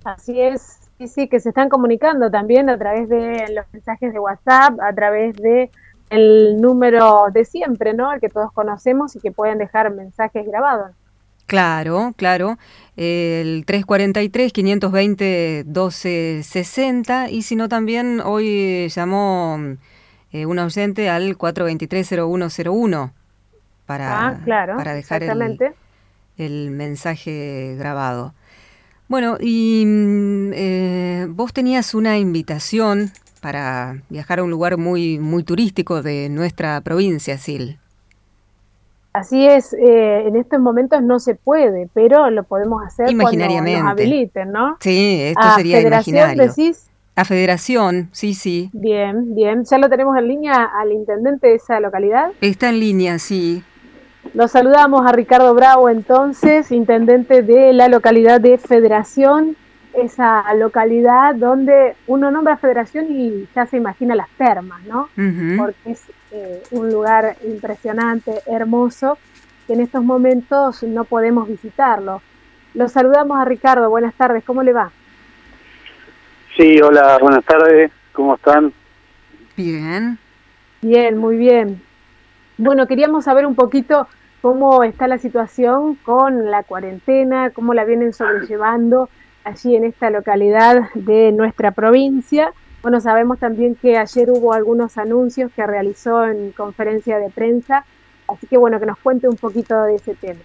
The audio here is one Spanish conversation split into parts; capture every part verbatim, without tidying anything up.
Así es, sí, sí, que se están comunicando también a través de los mensajes de WhatsApp, a través de el número de siempre, ¿no? El que todos conocemos y que pueden dejar mensajes grabados. Claro, claro. El tres cuarenta y tres, quinientos veinte, doce sesenta. Y si no, también hoy llamó eh, un oyente al cuatro veintitrés, cero uno cero uno Ah, para, claro, para dejar el, exactamente. el mensaje grabado. Bueno, y mm, eh, vos tenías una invitación para viajar a un lugar muy, muy turístico de nuestra provincia, Sil. Así es, eh, en estos momentos no se puede, pero lo podemos hacer cuando nos Imaginariamente. habiliten, ¿no? Sí, esto A sería Federación, imaginario. decís, La federación, sí, sí. bien, bien, ya lo tenemos en línea al intendente de esa localidad. Está en línea, sí. Lo saludamos a Ricardo Bravo, entonces, intendente de la localidad de Federación, esa localidad donde uno nombra Federación y ya se imagina las termas, ¿no? Ujú. Porque es eh, un lugar impresionante, hermoso, que en estos momentos no podemos visitarlo. Lo saludamos a Ricardo, buenas tardes, ¿cómo le va? Sí, hola, buenas tardes, ¿cómo están? Bien. Bien, muy bien. Bueno, queríamos saber un poquito cómo está la situación con la cuarentena, cómo la vienen sobrellevando allí en esta localidad de nuestra provincia. Bueno, sabemos también que ayer hubo algunos anuncios que realizó en conferencia de prensa, así que bueno, que nos cuente un poquito de ese tema.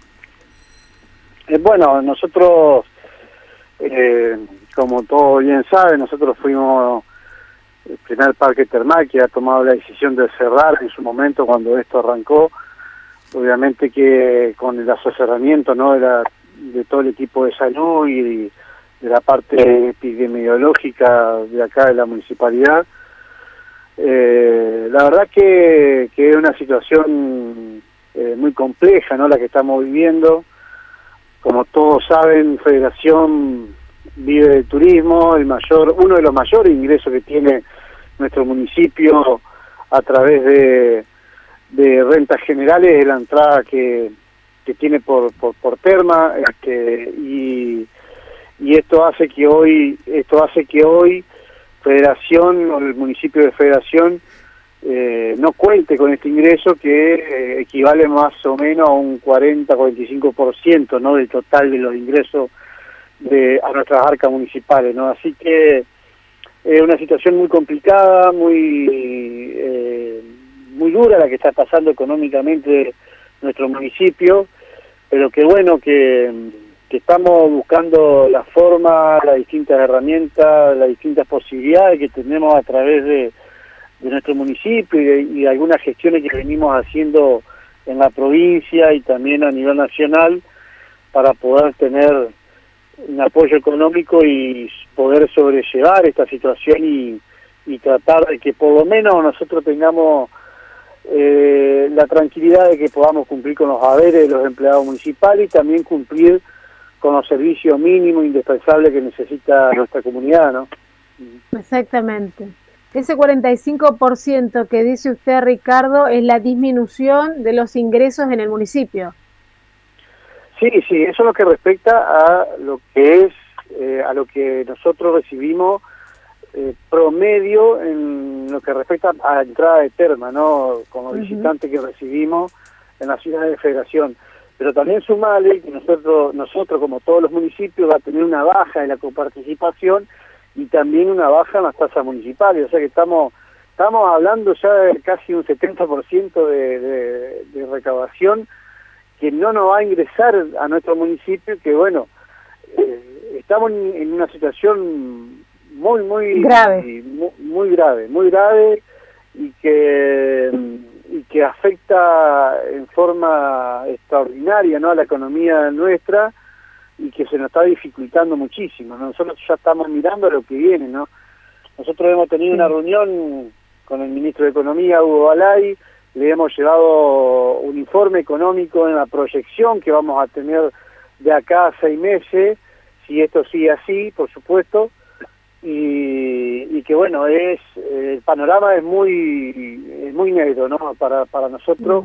Eh, bueno, nosotros, eh, como todos bien saben, nosotros fuimos el primer parque termal que ha tomado la decisión de cerrar en su momento cuando esto arrancó. Obviamente que con el asesoramiento, ¿no?, de, la, de todo el equipo de salud y de la parte epidemiológica de acá de la municipalidad. Eh, la verdad que, que es una situación eh, muy compleja, ¿no?, la que estamos viviendo. Como todos saben, Federación vive del turismo, el mayor, uno de los mayores ingresos que tiene nuestro municipio a través de, de rentas generales es la entrada que, que tiene por, por, por terma, este, y, y esto hace que hoy, esto hace que hoy Federación o el municipio de Federación eh, no cuente con este ingreso que eh, equivale más o menos a un cuarenta a cuarenta y cinco por ciento, ¿no?, del total de los ingresos de a nuestras arcas municipales, ¿no? Así que es una situación muy complicada, muy eh, muy dura la que está pasando económicamente nuestro municipio, pero que bueno que, que estamos buscando la forma, las distintas herramientas, las distintas posibilidades que tenemos a través de de nuestro municipio y, de, y de algunas gestiones que venimos haciendo en la provincia y también a nivel nacional para poder tener un apoyo económico y poder sobrellevar esta situación y, y tratar de que por lo menos nosotros tengamos eh, la tranquilidad de que podamos cumplir con los haberes de los empleados municipales y también cumplir con los servicios mínimos indispensables que necesita nuestra comunidad, ¿no? Exactamente. Ese cuarenta y cinco por ciento que dice usted, Ricardo, es la disminución de los ingresos en el municipio. Sí, sí, eso es lo que respecta a lo que es, eh, a lo que nosotros recibimos eh, promedio en lo que respecta a entrada de terma, ¿no?, como Uh-huh. visitante que recibimos en la ciudad de Federación. Pero también sumale que nosotros, nosotros como todos los municipios, va a tener una baja en la coparticipación y también una baja en las tasas municipales, o sea que estamos estamos hablando ya de casi un setenta por ciento de, de, de recaudación que no nos va a ingresar a nuestro municipio, que bueno, eh, estamos en, en una situación muy, muy, Grave. muy, muy grave, muy grave y que y que afecta en forma extraordinaria, ¿no?, a la economía nuestra y que se nos está dificultando muchísimo, ¿no? Nosotros ya estamos mirando lo que viene, ¿no? Nosotros hemos tenido una Sí. reunión con el ministro de Economía, Hugo Balay, le hemos llevado un informe económico en la proyección que vamos a tener de acá a seis meses, si esto sigue así, por supuesto, y, y que bueno, es el panorama es muy es muy negro, ¿no? Para, para nosotros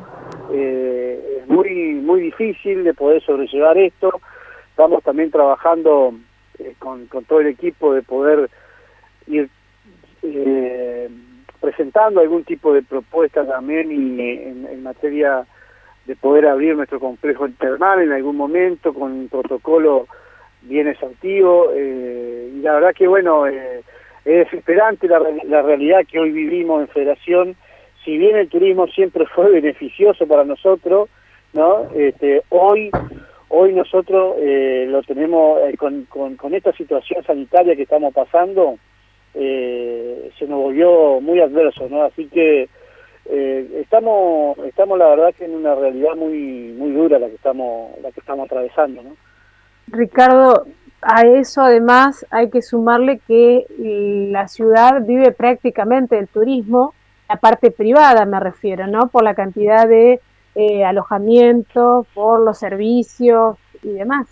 eh, es muy, muy difícil de poder sobrellevar esto. Estamos también trabajando eh, con, con todo el equipo de poder ir eh, presentando algún tipo de propuesta también y en, en materia de poder abrir nuestro complejo termal en algún momento con un protocolo bien exhaustivo, eh, y la verdad que bueno, eh, es desesperante la, la realidad que hoy vivimos en Federación. Si bien el turismo siempre fue beneficioso para nosotros, ¿no? Este, hoy hoy nosotros eh, lo tenemos eh, con, con, con esta situación sanitaria que estamos pasando, eh, se nos volvió muy adverso, ¿no? Así que eh, estamos estamos la verdad que en una realidad muy muy dura la que estamos la que estamos atravesando, ¿no? Ricardo, a eso además hay que sumarle que la ciudad vive prácticamente del turismo, la parte privada me refiero, ¿no? Por la cantidad de eh, alojamientos, por los servicios y demás.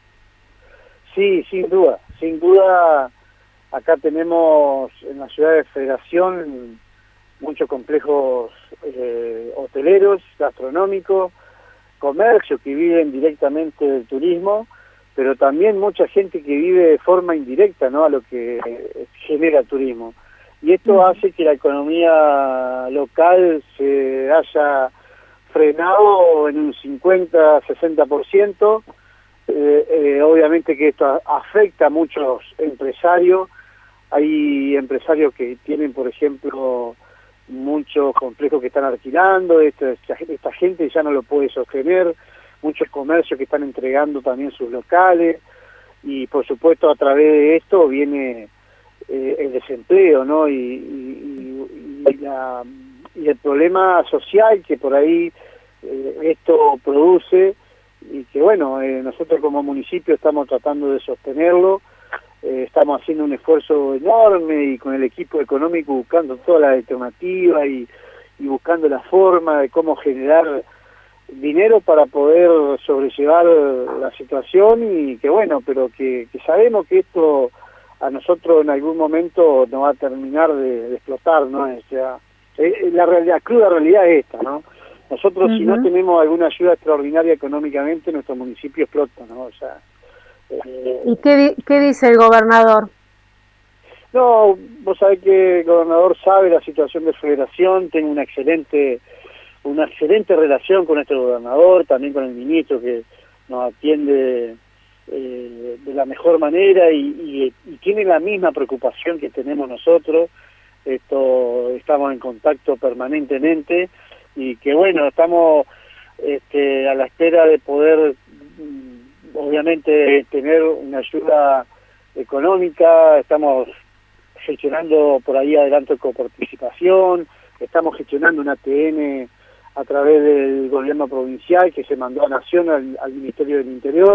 Sí, sin duda, sin duda, acá tenemos en la ciudad de Federación muchos complejos eh, hoteleros, gastronómicos, comercios que viven directamente del turismo, pero también mucha gente que vive de forma indirecta, ¿no?, a lo que genera el turismo. Y esto hace que la economía local se haya frenado en un cincuenta, sesenta por ciento. Eh, eh, obviamente que esto afecta a muchos empresarios. Hay empresarios que tienen, por ejemplo, muchos complejos que están alquilando, esta, esta gente ya no lo puede sostener, muchos comercios que están entregando también sus locales, y por supuesto a través de esto viene eh, el desempleo, ¿no? Y, y, y, la, y el problema social que por ahí eh, esto produce, y que bueno, eh, nosotros como municipio estamos tratando de sostenerlo, eh, estamos haciendo un esfuerzo enorme y con el equipo económico buscando todas las alternativas y, y buscando la forma de cómo generar dinero para poder sobrellevar la situación, y que bueno, pero que, que sabemos que esto a nosotros en algún momento nos va a terminar de, de explotar, ¿no? O sea, eh, la realidad, cruda realidad es esta, ¿no? Nosotros uh-huh. si no tenemos alguna ayuda extraordinaria económicamente, nuestro municipio explota, ¿no? O sea, eh, ¿y qué, qué dice el gobernador? No, vos sabés que el gobernador sabe la situación de Federación, tiene una excelente una excelente relación con este gobernador, también con el ministro que nos atiende eh, de la mejor manera y, y, y tiene la misma preocupación que tenemos nosotros. Esto, estamos en contacto permanentemente y que bueno, estamos este, a la espera de poder obviamente tener una ayuda económica. Estamos gestionando por ahí adelanto de coparticipación, estamos gestionando una A T N a través del gobierno provincial que se mandó a Nación al, al Ministerio del Interior,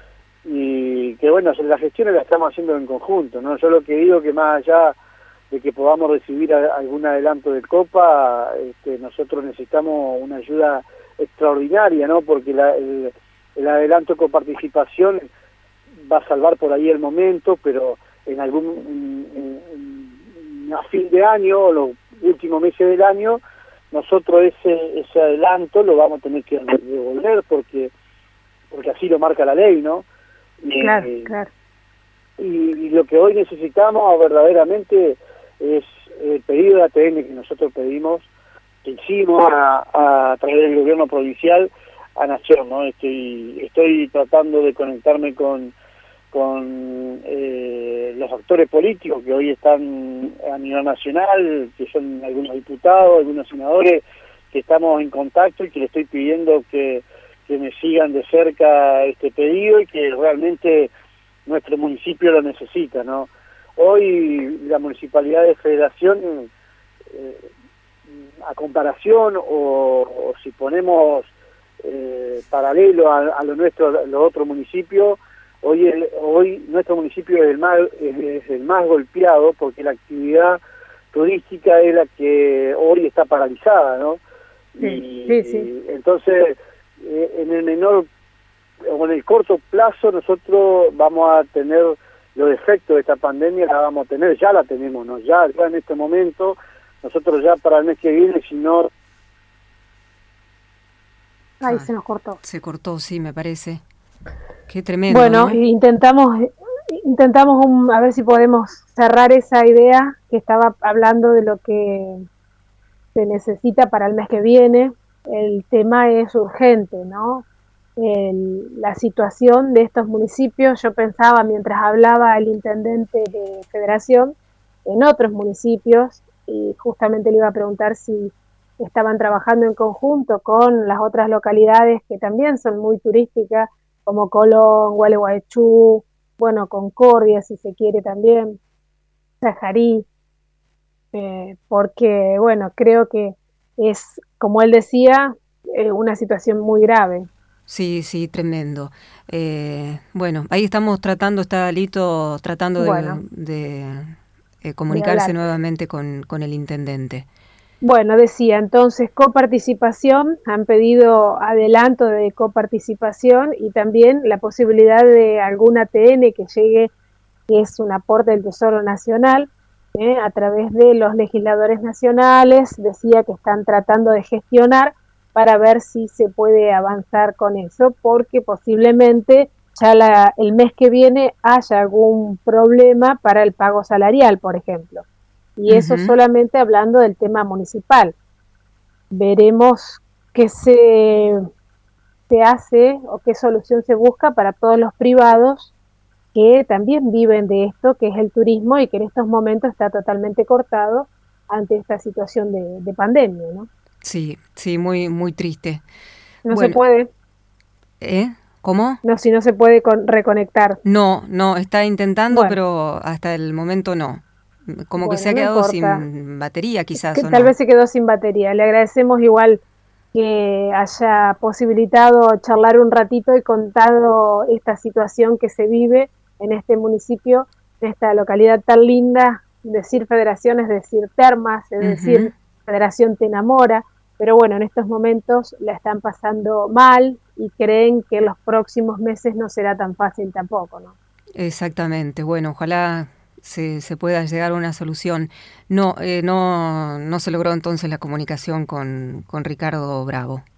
y que bueno, las gestiones las estamos haciendo en conjunto, ¿no? Yo lo que digo que más allá de que podamos recibir a, algún adelanto de Copa, este, nosotros necesitamos una ayuda extraordinaria, ¿no? Porque la, el, el adelanto de coparticipación va a salvar por ahí el momento, pero en algún en, en, a fin de año, los últimos meses del año, nosotros ese ese adelanto lo vamos a tener que devolver porque porque así lo marca la ley, ¿no? Claro, eh, claro. Y, y lo que hoy necesitamos verdaderamente es el pedido de A T N que nosotros pedimos, que hicimos a, a través del gobierno provincial a Nación, ¿no? Estoy, estoy tratando de conectarme con con eh, los actores políticos que hoy están a nivel nacional, que son algunos diputados, algunos senadores, que estamos en contacto y que le estoy pidiendo que, que me sigan de cerca este pedido y que realmente nuestro municipio lo necesita, ¿no? Hoy la Municipalidad de Federación, eh, a comparación o, o si ponemos eh, paralelo a, a lo nuestro, a los otros municipios, Hoy, el, hoy nuestro municipio es el, más, es el más golpeado porque la actividad turística es la que hoy está paralizada, ¿no? Sí, y, sí, sí. y entonces, eh, en el menor o en el corto plazo nosotros vamos a tener los efectos de esta pandemia, la vamos a tener, ya la tenemos, ¿no? Ya, ya en este momento, nosotros ya para el mes que viene, si no... Ahí ah, se nos cortó. Se cortó, sí, me parece. Qué tremendo, bueno, ¿no? intentamos intentamos un, a ver si podemos cerrar esa idea que estaba hablando de lo que se necesita para el mes que viene. El tema es urgente, ¿no? El, la situación de estos municipios, yo pensaba mientras hablaba el intendente de Federación en otros municipios, y justamente le iba a preguntar si estaban trabajando en conjunto con las otras localidades que también son muy turísticas, como Colón, Gualeguaychú, bueno, Concordia, si se quiere también, Sajarí, eh, porque, bueno, creo que es, como él decía, eh, una situación muy grave. Sí, sí, tremendo. Eh, bueno, ahí estamos tratando, está Lito tratando de, Bueno, de eh, de comunicarse hablar. nuevamente con, con el intendente. Bueno, decía entonces coparticipación, han pedido adelanto de coparticipación y también la posibilidad de algún A T N que llegue, que es un aporte del Tesoro Nacional, eh, a través de los legisladores nacionales. Decía que están tratando de gestionar para ver si se puede avanzar con eso, porque posiblemente ya la, el mes que viene haya algún problema para el pago salarial, por ejemplo. Y eso Ujú. solamente hablando del tema municipal. Veremos qué se, se hace o qué solución se busca para todos los privados que también viven de esto, que es el turismo, y que en estos momentos está totalmente cortado ante esta situación de, de pandemia, ¿no? Sí, sí, muy, muy triste. No se Bueno, puede, ¿eh? ¿Cómo? no, si no se puede con, reconectar. No, no, está intentando, Bueno, pero hasta el momento no. Como que se bueno, ha no quedado importa, sin batería quizás que o tal no. vez se quedó sin batería. Le agradecemos igual que haya posibilitado charlar un ratito y contado esta situación que se vive en este municipio, en esta localidad tan linda. Decir federación es decir termas, es Ujú. decir Federación te enamora, pero bueno, en estos momentos la están pasando mal y creen que en los próximos meses no será tan fácil tampoco, ¿no? Exactamente. Bueno, ojalá se, se pueda llegar a una solución. No, eh, no, no se logró entonces la comunicación con, con Ricardo Bravo.